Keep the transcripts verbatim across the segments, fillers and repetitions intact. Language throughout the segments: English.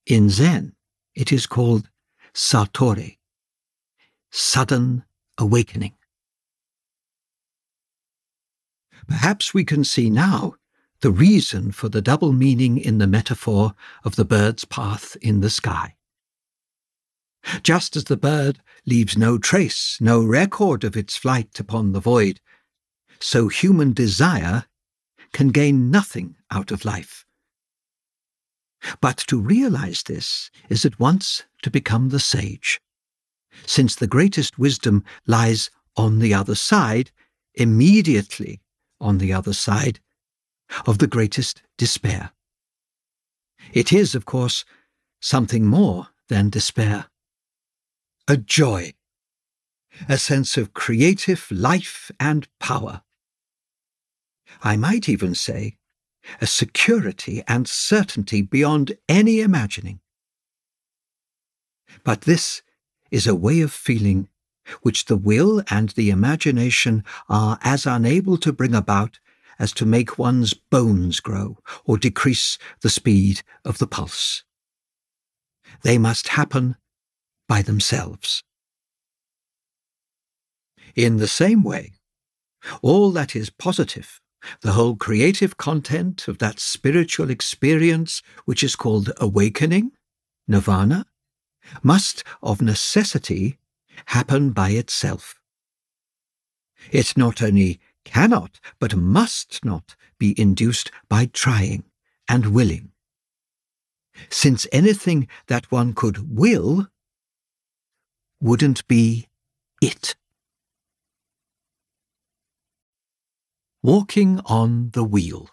In Zen, it is called satori, sudden awakening. Perhaps we can see now the reason for the double meaning in the metaphor of the bird's path in the sky. Just as the bird leaves no trace, no record of its flight upon the void, so human desire can gain nothing out of life. But to realize this is at once to become the sage, since the greatest wisdom lies on the other side, immediately on the other side, of the greatest despair. It is, of course, something more than despair. A joy, a sense of creative life and power. I might even say, a security and certainty beyond any imagining. But this is a way of feeling which the will and the imagination are as unable to bring about as to make one's bones grow or decrease the speed of the pulse. They must happen by themselves. In the same way, all that is positive, the whole creative content of that spiritual experience which is called awakening, nirvana, must of necessity happen by itself. It not only cannot, but must not be induced by trying and willing, since anything that one could will wouldn't be it. Walking on the wheel.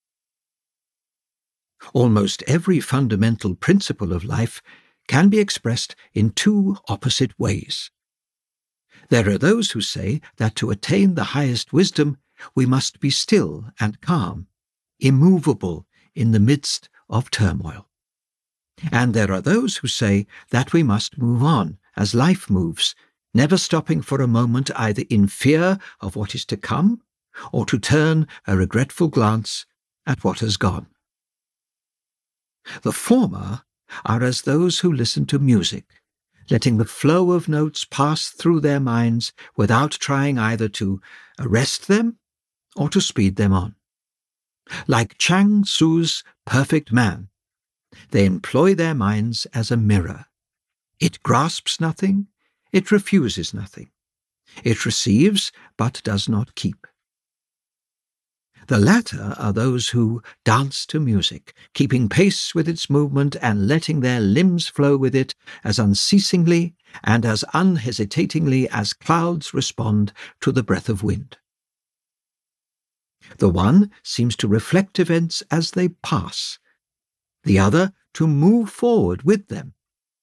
Almost every fundamental principle of life can be expressed in two opposite ways. There are those who say that to attain the highest wisdom, we must be still and calm, immovable in the midst of turmoil. And there are those who say that we must move on as life moves, never stopping for a moment either in fear of what is to come or to turn a regretful glance at what has gone. The former are as those who listen to music, letting the flow of notes pass through their minds without trying either to arrest them or to speed them on. Like Chuang Tzu's perfect man, they employ their minds as a mirror. It grasps nothing, it refuses nothing. It receives, but does not keep. The latter are those who dance to music, keeping pace with its movement and letting their limbs flow with it as unceasingly and as unhesitatingly as clouds respond to the breath of wind. The one seems to reflect events as they pass, the other to move forward with them.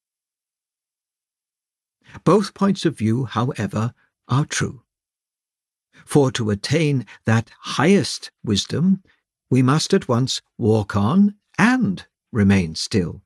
Both points of view, however, are true. For to attain that highest wisdom, we must at once walk on and remain still.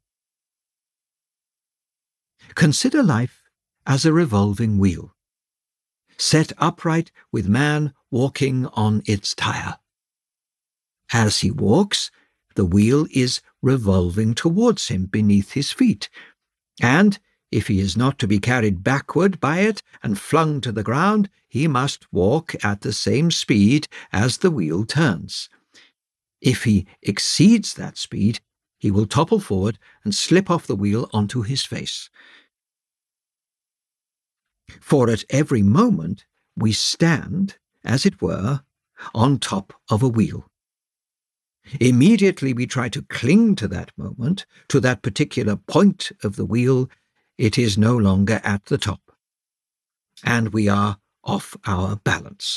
Consider life as a revolving wheel, set upright with man walking on its tire. As he walks, the wheel is revolving towards him beneath his feet, and if he is not to be carried backward by it and flung to the ground, he must walk at the same speed as the wheel turns. If he exceeds that speed, he will topple forward and slip off the wheel onto his face. For at every moment we stand, as it were, on top of a wheel. Immediately we try to cling to that moment, to that particular point of the wheel, it is no longer at the top, and we are off our balance.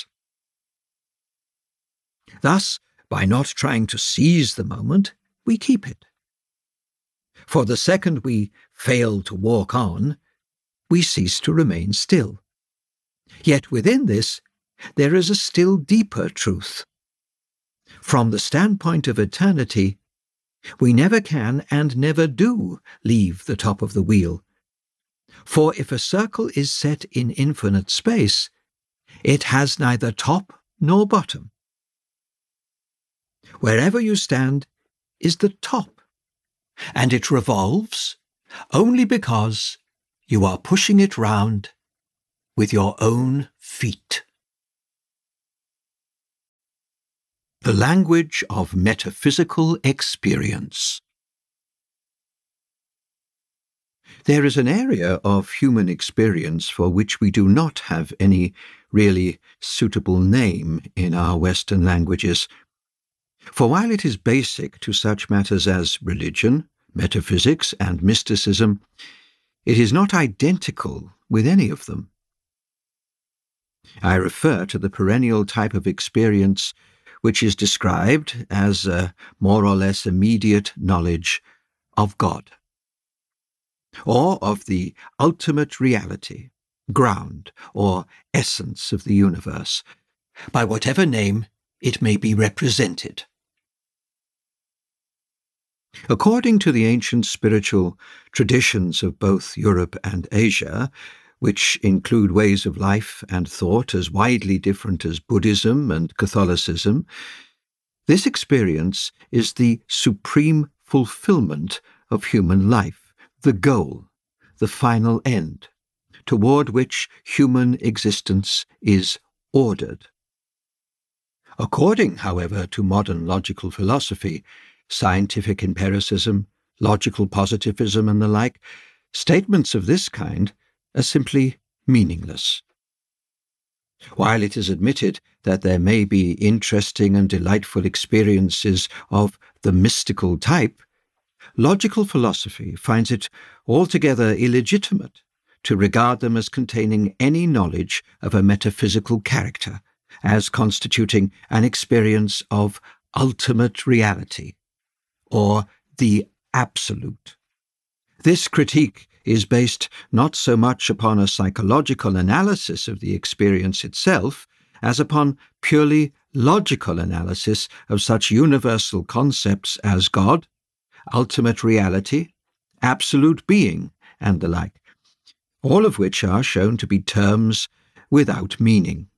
Thus, by not trying to seize the moment, we keep it. For the second we fail to walk on, we cease to remain still. Yet within this, there is a still deeper truth. From the standpoint of eternity, we never can and never do leave the top of the wheel. For if a circle is set in infinite space, it has neither top nor bottom. Wherever you stand is the top, and it revolves only because you are pushing it round with your own feet. The language of metaphysical experience. There is an area of human experience for which we do not have any really suitable name in our Western languages. For while it is basic to such matters as religion, metaphysics, and mysticism, it is not identical with any of them. I refer to the perennial type of experience which is described as a more or less immediate knowledge of God, or of the ultimate reality, ground, or essence of the universe, by whatever name it may be represented. According to the ancient spiritual traditions of both Europe and Asia, which include ways of life and thought as widely different as Buddhism and Catholicism, this experience is the supreme fulfillment of human life, the goal, the final end, toward which human existence is ordered. According, however, to modern logical philosophy, scientific empiricism, logical positivism, and the like, statements of this kind are simply meaningless. While it is admitted that there may be interesting and delightful experiences of the mystical type, logical philosophy finds it altogether illegitimate to regard them as containing any knowledge of a metaphysical character, as constituting an experience of ultimate reality, or the absolute. This critique is based not so much upon a psychological analysis of the experience itself as upon purely logical analysis of such universal concepts as God, ultimate reality, absolute being, and the like, all of which are shown to be terms without meaning.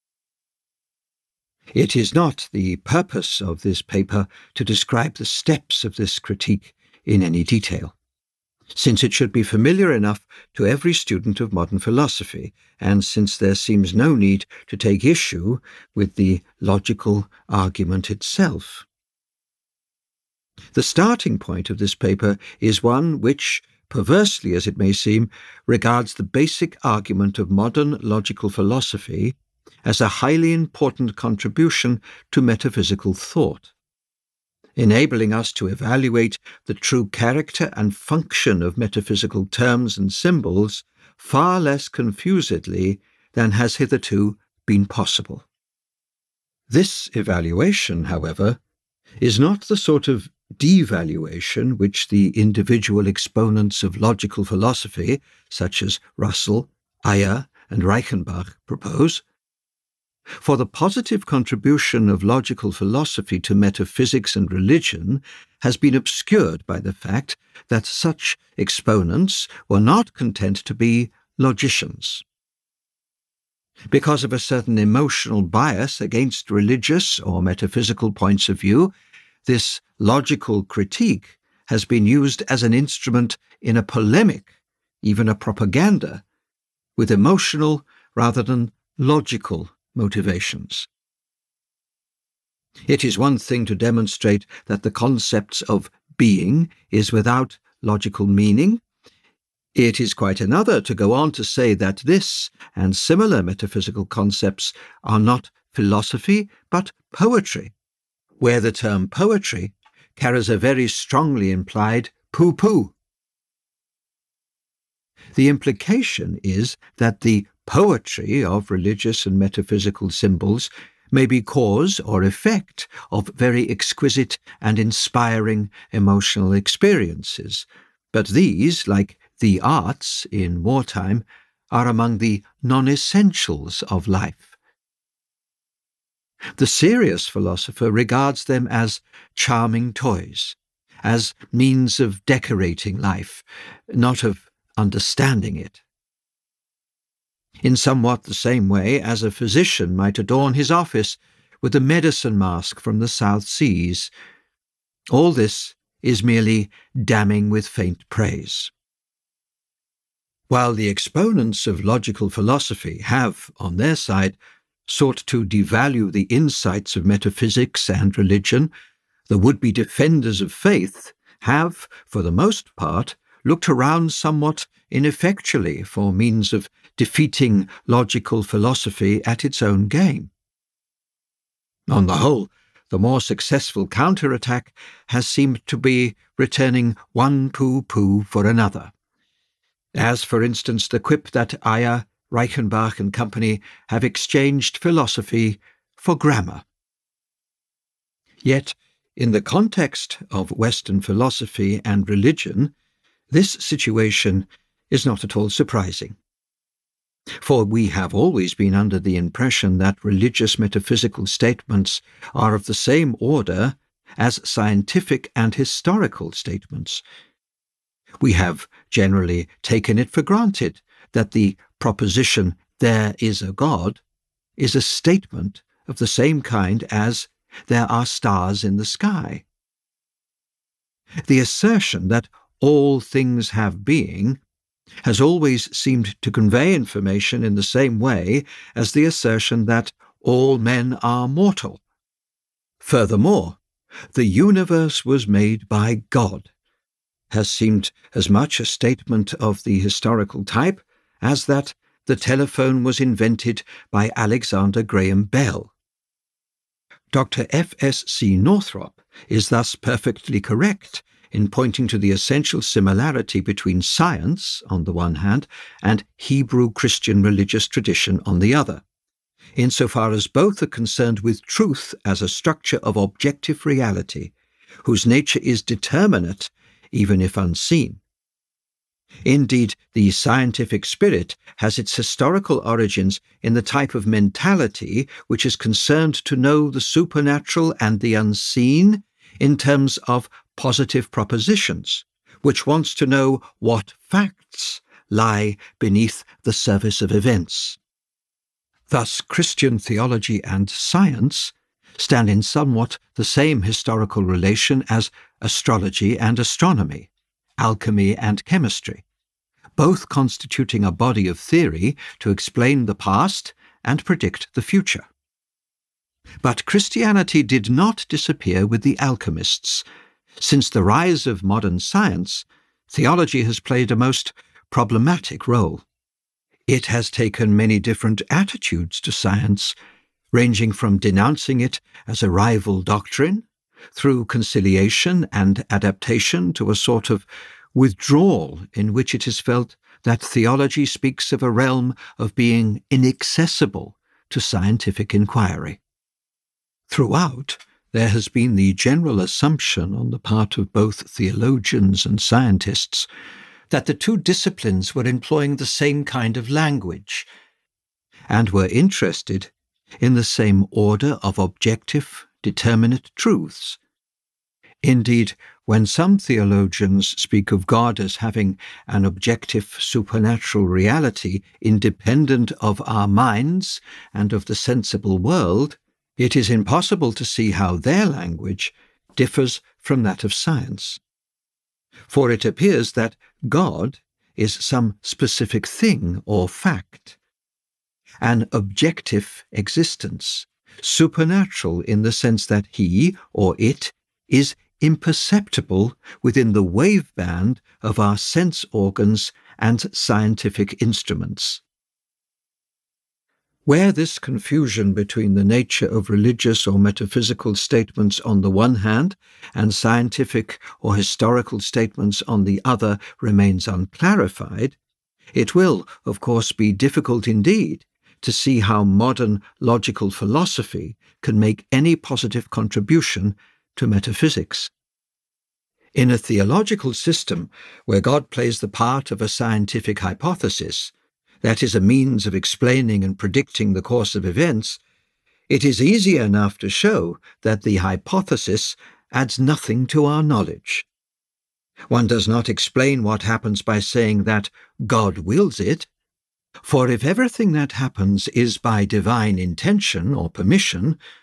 It is not the purpose of this paper to describe the steps of this critique in any detail, since it should be familiar enough to every student of modern philosophy, and since there seems no need to take issue with the logical argument itself. The starting point of this paper is one which, perversely as it may seem, regards the basic argument of modern logical philosophy as a highly important contribution to metaphysical thought, enabling us to evaluate the true character and function of metaphysical terms and symbols far less confusedly than has hitherto been possible. This evaluation, however, is not the sort of devaluation which the individual exponents of logical philosophy, such as Russell, Ayer, and Reichenbach, propose. For the positive contribution of logical philosophy to metaphysics and religion has been obscured by the fact that such exponents were not content to be logicians. Because of a certain emotional bias against religious or metaphysical points of view, this logical critique has been used as an instrument in a polemic, even a propaganda, with emotional rather than logical motivations. It is one thing to demonstrate that the concepts of being is without logical meaning. It is quite another to go on to say that this and similar metaphysical concepts are not philosophy but poetry, where the term poetry carries a very strongly implied pooh-pooh. The implication is that the poetry of religious and metaphysical symbols may be cause or effect of very exquisite and inspiring emotional experiences, but these, like the arts in wartime, are among the non-essentials of life. The serious philosopher regards them as charming toys, as means of decorating life, not of understanding it. In somewhat the same way as a physician might adorn his office with a medicine mask from the South Seas, all this is merely damning with faint praise. While the exponents of logical philosophy have, on their side, sought to devalue the insights of metaphysics and religion, the would-be defenders of faith have, for the most part, looked around somewhat ineffectually for means of defeating logical philosophy at its own game. On the whole, the more successful counterattack has seemed to be returning one pooh-pooh for another, as, for instance, the quip that Ayer, Reichenbach and company have exchanged philosophy for grammar. Yet, in the context of Western philosophy and religion, this situation is not at all surprising. For we have always been under the impression that religious metaphysical statements are of the same order as scientific and historical statements. We have generally taken it for granted that the proposition, "there is a God," is a statement of the same kind as "there are stars in the sky." The assertion that all things have being has always seemed to convey information in the same way as the assertion that all men are mortal. Furthermore, the universe was made by God has seemed as much a statement of the historical type as that the telephone was invented by Alexander Graham Bell. Doctor F S C Northrop is thus perfectly correct in pointing to the essential similarity between science, on the one hand, and Hebrew Christian religious tradition on the other, insofar as both are concerned with truth as a structure of objective reality, whose nature is determinate even if unseen. Indeed, the scientific spirit has its historical origins in the type of mentality which is concerned to know the supernatural and the unseen in terms of positive propositions, which wants to know what facts lie beneath the surface of events. Thus, Christian theology and science stand in somewhat the same historical relation as astrology and astronomy, alchemy and chemistry, both constituting a body of theory to explain the past and predict the future. But Christianity did not disappear with the alchemists. Since the rise of modern science, theology has played a most problematic role. It has taken many different attitudes to science, ranging from denouncing it as a rival doctrine, through conciliation and adaptation to a sort of withdrawal in which it is felt that theology speaks of a realm of being inaccessible to scientific inquiry. Throughout, there has been the general assumption on the part of both theologians and scientists that the two disciplines were employing the same kind of language and were interested in the same order of objective, determinate truths. Indeed, when some theologians speak of God as having an objective supernatural reality independent of our minds and of the sensible world, it is impossible to see how their language differs from that of science. For it appears that God is some specific thing or fact, an objective existence, supernatural in the sense that he or it is imperceptible within the waveband of our sense organs and scientific instruments. Where this confusion between the nature of religious or metaphysical statements on the one hand and scientific or historical statements on the other remains unclarified, it will, of course, be difficult indeed to see how modern logical philosophy can make any positive contribution to metaphysics. In a theological system where God plays the part of a scientific hypothesis, that is, a means of explaining and predicting the course of events, it is easy enough to show that the hypothesis adds nothing to our knowledge. One does not explain what happens by saying that God wills it, for if everything that happens is by divine intention or permission,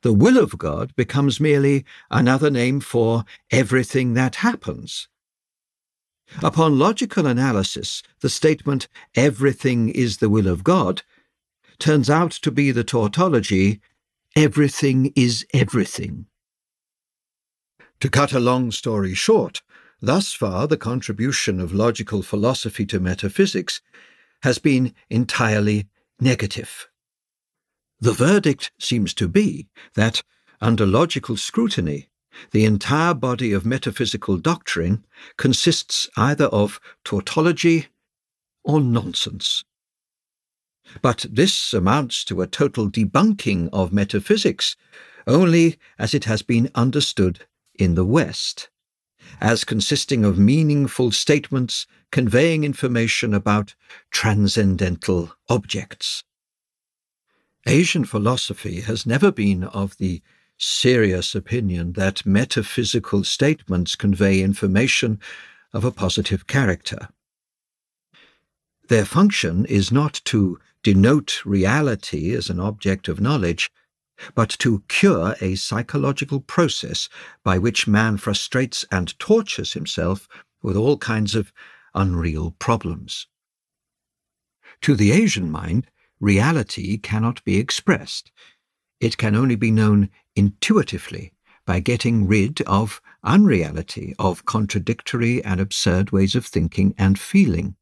the will of God becomes merely another name for everything that happens. Upon logical analysis, the statement, everything is the will of God, turns out to be the tautology, everything is everything. To cut a long story short, thus far the contribution of logical philosophy to metaphysics has been entirely negative. The verdict seems to be that, under logical scrutiny, the entire body of metaphysical doctrine consists either of tautology or nonsense. But this amounts to a total debunking of metaphysics only as it has been understood in the West, as consisting of meaningful statements conveying information about transcendental objects. Asian philosophy has never been of the serious opinion that metaphysical statements convey information of a positive character. Their function is not to denote reality as an object of knowledge, but to cure a psychological process by which man frustrates and tortures himself with all kinds of unreal problems. To the Asian mind, reality cannot be expressed. It can only be known intuitively by getting rid of unreality, of contradictory and absurd ways of thinking and feeling.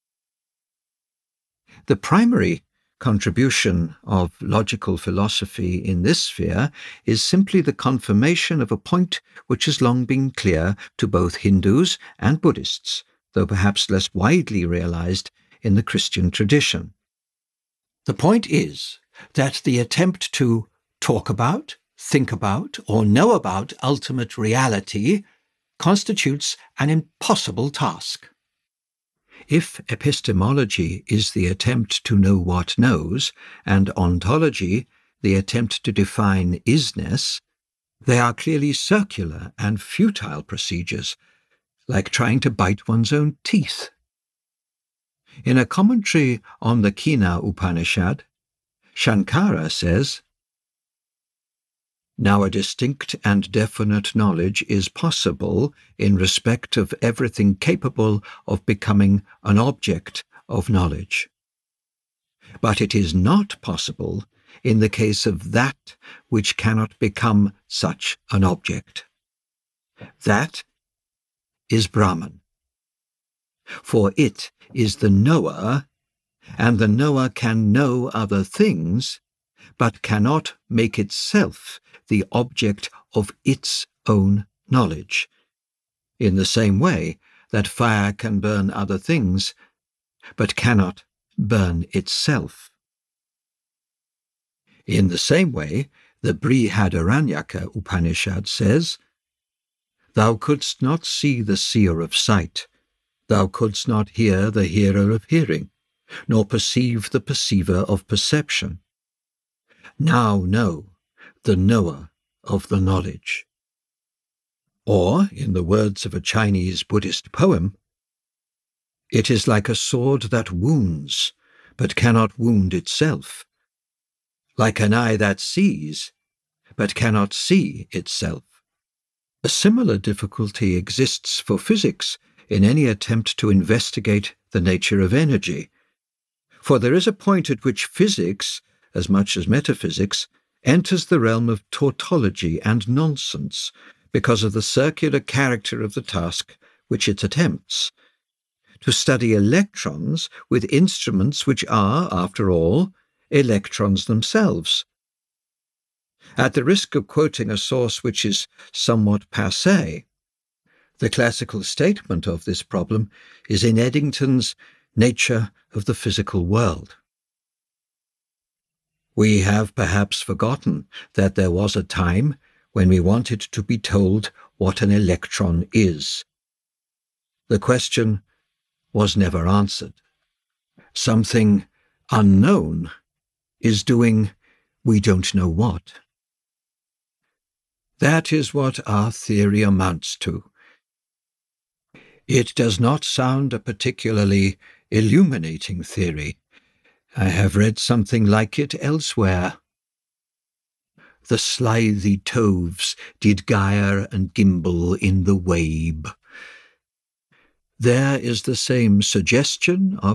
The primary contribution of logical philosophy in this sphere is simply the confirmation of a point which has long been clear to both Hindus and Buddhists, though perhaps less widely realized in the Christian tradition. The point is that the attempt to talk about, think about, or know about ultimate reality constitutes an impossible task. If epistemology is the attempt to know what knows, and ontology the attempt to define isness, they are clearly circular and futile procedures, like trying to bite one's own teeth. In a commentary on the Kena Upanishad, Shankara says, "Now a distinct and definite knowledge is possible in respect of everything capable of becoming an object of knowledge. But it is not possible in the case of that which cannot become such an object. That is Brahman. For it is the knower, and the knower can know other things, but cannot make itself the object of its own knowledge, in the same way that fire can burn other things, but cannot burn itself. In the same way, the Brihadaranyaka Upanishad says, Thou couldst not see the seer of sight, thou couldst not hear the hearer of hearing, nor perceive the perceiver of perception. Now know the knower of the knowledge." Or, in the words of a Chinese Buddhist poem, "It is like a sword that wounds, but cannot wound itself, like an eye that sees, but cannot see itself." A similar difficulty exists for physics in any attempt to investigate the nature of energy, for there is a point at which physics, as much as metaphysics, enters the realm of tautology and nonsense because of the circular character of the task which it attempts. To study electrons with instruments which are, after all, electrons themselves. At the risk of quoting a source which is somewhat passé, the classical statement of this problem is in Eddington's Nature of the Physical World. We have perhaps forgotten that there was a time when we wanted to be told what an electron is. The question was never answered. Something unknown is doing we don't know what. That is what our theory amounts to. It does not sound a particularly illuminating theory. I have read something like it elsewhere. the slithy toves did gyre and gimble in the wabe. There is the same suggestion of